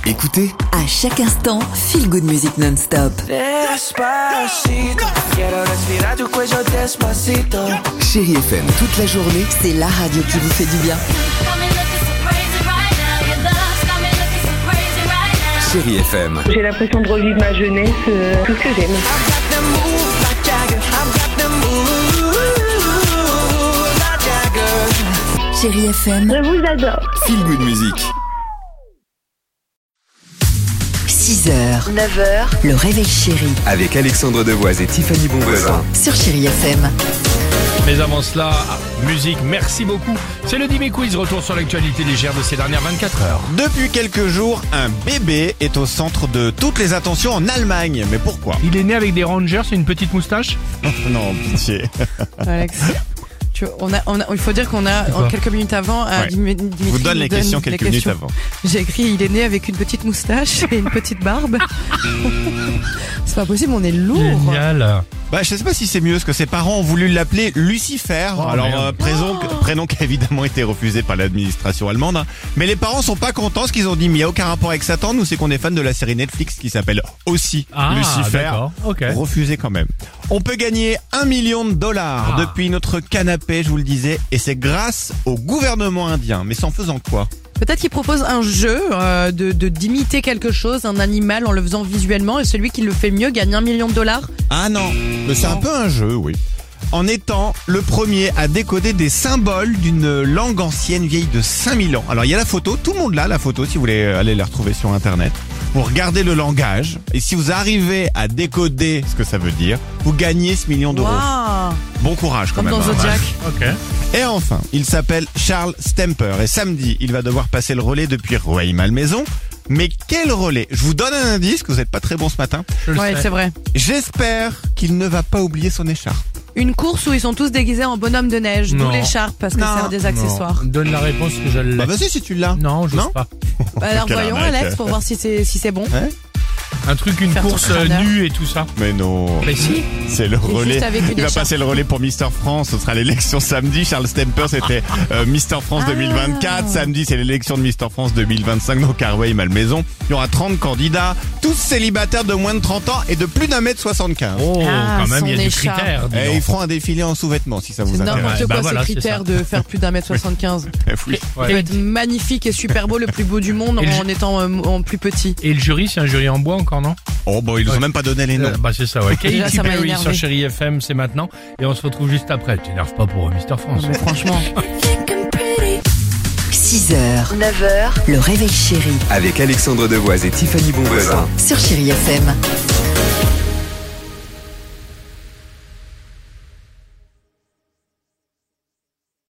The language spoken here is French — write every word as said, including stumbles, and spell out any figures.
Écoutez, à chaque instant, Feel Good Music non-stop. Despacito, quiero respirar tu cuello despacito. Chérie F M toute la journée. C'est la radio qui vous fait du bien. Chérie F M. J'ai l'impression de revivre ma jeunesse, euh, tout ce que j'aime. Chérie F M, Je vous adore. Feel Good Music. six heures, neuf heures, le réveil chéri Avec Alexandre Devoise et Tiffany Bonvoisin. sur Chérie F M. Mais avant cela, musique, merci beaucoup. C'est le Dimi Quiz, retour sur l'actualité légère de ces dernières vingt-quatre heures. Depuis quelques jours, un bébé est au centre de toutes les attentions en Allemagne. Mais pourquoi? Il est né avec des Rangers et une petite moustache. Non, pitié. Alex, tu, on a, on a, il faut dire qu'on a en quelques minutes avant. euh, Ouais. Dimi- Dimitri Je vous donne nous les questions les quelques minutes questions. avant. J'ai écrit, il est né avec une petite moustache et une petite barbe. C'est pas possible, on est lourd. Génial. Bah, je sais pas si c'est mieux, parce que ses parents ont voulu l'appeler Lucifer. Oh, Alors, merde. euh, prénom, prénom qui a évidemment été refusé par l'administration allemande. hein. Mais les parents sont pas contents, parce qu'ils ont dit, mais il n'y a aucun rapport avec Satan. Nous, c'est qu'on est fan de la série Netflix qui s'appelle aussi Ah, Lucifer. d'accord. Ok. Refusé quand même. On peut gagner un million de dollars Ah. depuis notre canapé, je vous le disais, et c'est grâce au gouvernement indien. Mais c'est en faisant quoi? Peut-être qu'il propose un jeu euh, de de- d'imiter quelque chose, un animal en le faisant visuellement, et celui qui le fait mieux gagne un million de dollars. Ah non, mais c'est un peu un jeu, oui. En étant le premier à décoder des symboles d'une langue ancienne vieille de cinq mille ans. Alors il y a la photo, tout le monde l'a la photo si vous voulez aller la retrouver sur internet. Vous regardez le langage et si vous arrivez à décoder ce que ça veut dire, vous gagnez ce million d'euros. Waouh, Bon courage quand comme même. dans hein. Zodiac. Ok. Et enfin, il s'appelle Charles Stemper et samedi, il va devoir passer le relais depuis Rueil-Malmaison. Mais quel relais? Je vous donne un indice que vous n'êtes pas très bon ce matin. Je le Ouais, sais. c'est vrai. J'espère qu'il ne va pas oublier son écharpe. Une course où ils sont tous déguisés en bonhomme de neige, d'où Non. l'écharpe parce que Non. c'est un des accessoires. Non. Donne la réponse que je l'ai. Bah vas-y si tu l'as. Non, j'ose Non pas. Bah alors Quelle voyons arnaque. Alex pour voir si c'est si c'est bon. Un truc, une Faire ton course euh, crâneur. nue et tout ça. Mais non. Mais si. C'est le C'est relais. juste avec une Il va écharpe. passer le relais pour Mister France. Ce sera l'élection samedi. Charles Stemper, c'était euh, Mister France Ah. deux mille vingt-quatre. Samedi, c'est l'élection de Mister France deux mille vingt-cinq. Donc, Carway, Malmaison. Il y aura trente candidats, tous célibataires de moins de trente ans et de plus d'un mètre soixante-quinze. Oh, Ah, quand même, il y a son des écharpe. critères. dis Et donc. ils feront un défilé en sous-vêtements si ça vous C'est intéresse. n'importe Ouais, quoi bah ce voilà, c'est critère ça. de faire plus d'un mètre soixante-quinze. Oui. Ça doit être magnifique et super beau, le plus beau du monde Et le- en étant euh, en plus petit. Et le jury, c'est un jury en bois encore, non? Oh, bon, ils nous ont Ouais. même pas donné les noms. Euh, Bah c'est ça, ouais. Déjà, Katy ça m'a Perry énervé. sur Chérie F M, c'est maintenant. Et on se retrouve juste après. T'énerve pas pour euh, Mister France. Mais franchement. six heures, neuf heures, le réveil chéri Avec Alexandre Devoise et Tiffany Bonvoisin. sur Chérie F M.